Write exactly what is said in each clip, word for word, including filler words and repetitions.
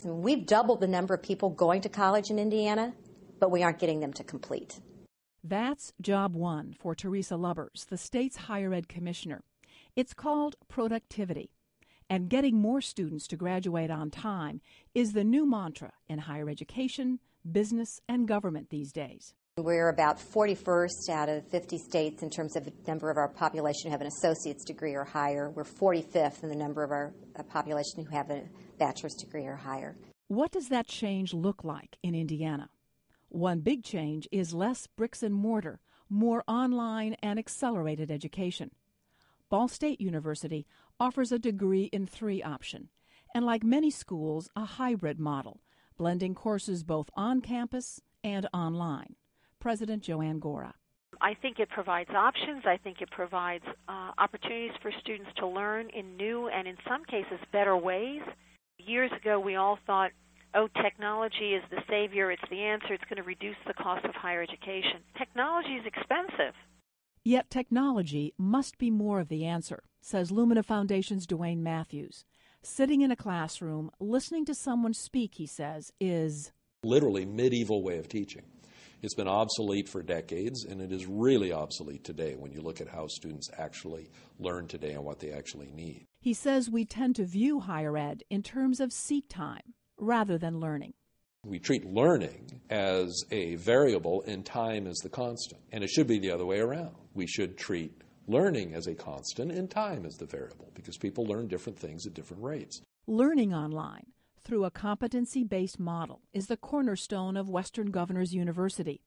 We've doubled the number of people going to college in Indiana, but we aren't getting them to complete. That's job one for Teresa Lubbers, the state's higher ed commissioner. It's called productivity. And getting more students to graduate on time is the new mantra in higher education, business, and government these days. We're about forty-first out of fifty states in terms of the number of our population who have an associate's degree or higher. We're forty-fifth in the number of our population who have a bachelor's degree or higher. What does that change look like in Indiana? One big change is less bricks and mortar, more online and accelerated education. Ball State University offers a degree in three option, and like many schools, a hybrid model, blending courses both on campus and online. President Joanne Gora. I think it provides options. I think it provides uh, opportunities for students to learn in new and in some cases better ways. Years ago we all thought, oh, technology is the savior, it's the answer, it's going to reduce the cost of higher education. Technology is expensive. Yet technology must be more of the answer, says Lumina Foundation's Dwayne Matthews. Sitting in a classroom, listening to someone speak, he says, is literally medieval way of teaching. It's been obsolete for decades, and it is really obsolete today when you look at how students actually learn today and what they actually need. He says we tend to view higher ed in terms of seat time rather than learning. We treat learning as a variable and time as the constant, and it should be the other way around. We should treat learning as a constant and time as the variable because people learn different things at different rates. Learning online through a competency-based model is the cornerstone of Western Governors University.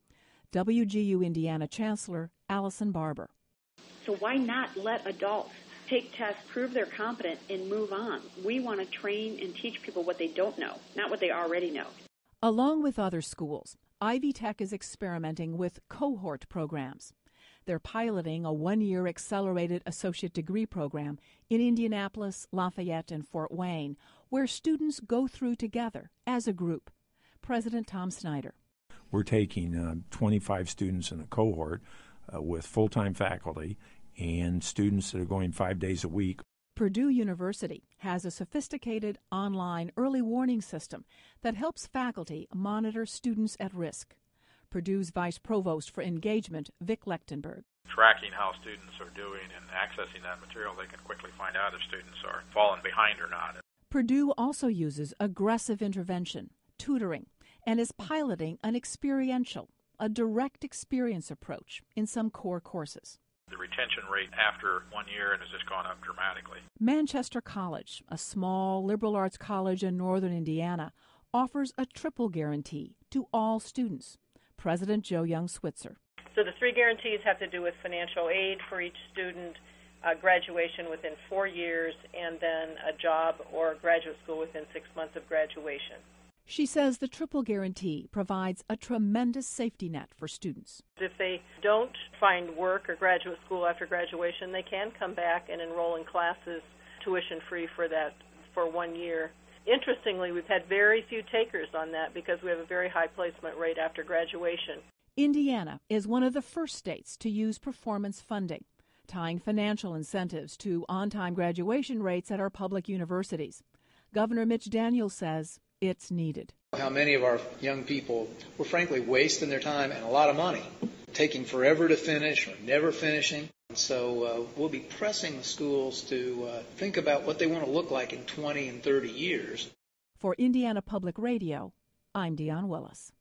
W G U Indiana Chancellor Allison Barber. So why not let adults take tests, prove they're competent, and move on? We want to train and teach people what they don't know, not what they already know. Along with other schools, Ivy Tech is experimenting with cohort programs. They're piloting a one-year accelerated associate degree program in Indianapolis, Lafayette, and Fort Wayne, where students go through together as a group. President Tom Snyder. We're taking uh, twenty-five students in a cohort uh, with full-time faculty and students that are going five days a week. Purdue University has a sophisticated online early warning system that helps faculty monitor students at risk. Purdue's Vice Provost for Engagement, Vic Lechtenberg. Tracking how students are doing and accessing that material, they can quickly find out if students are falling behind or not. Purdue also uses aggressive intervention, tutoring, and is piloting an experiential, a direct experience approach in some core courses. The retention rate after one year has just gone up dramatically. Manchester College, a small liberal arts college in northern Indiana, offers a triple guarantee to all students. President Joe Young Switzer. So the three guarantees have to do with financial aid for each student, uh, graduation within four years, and then a job or graduate school within six months of graduation. She says the triple guarantee provides a tremendous safety net for students. If they don't find work or graduate school after graduation, they can come back and enroll in classes tuition-free for that for one year. Interestingly, we've had very few takers on that because we have a very high placement rate after graduation. Indiana is one of the first states to use performance funding, tying financial incentives to on-time graduation rates at our public universities. Governor Mitch Daniels says it's needed. How many of our young people were frankly wasting their time and a lot of money, taking forever to finish or never finishing. So uh, we'll be pressing the schools to uh, think about what they want to look like in twenty and thirty years. For Indiana Public Radio, I'm Dionne Willis.